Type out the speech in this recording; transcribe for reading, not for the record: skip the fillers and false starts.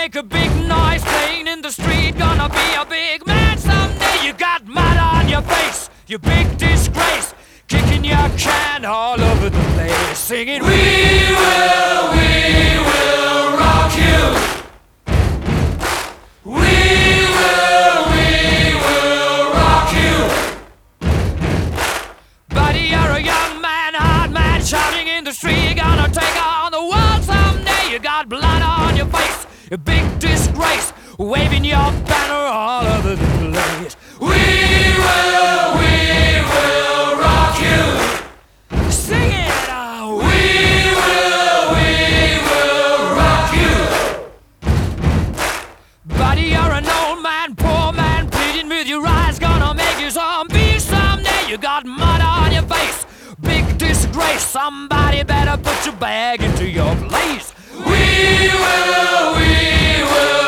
make a big noise playing in the street. Gonna be a big man someday. You got mud on your face, you big disgrace. Kicking your can all over the place, singing, we will rock you. We will rock you. Buddy, you're a young man, hard man, shouting in the street. Gonna take on the world someday. You got blood on your face, a big disgrace, waving your banner all over the place. We will rock you. Sing it! We will rock you. Buddy, you're an old man, poor man, pleading with your eyes. Gonna make you zombie someday. You got mud on your face, big disgrace. Somebody better put your bag into your place. We will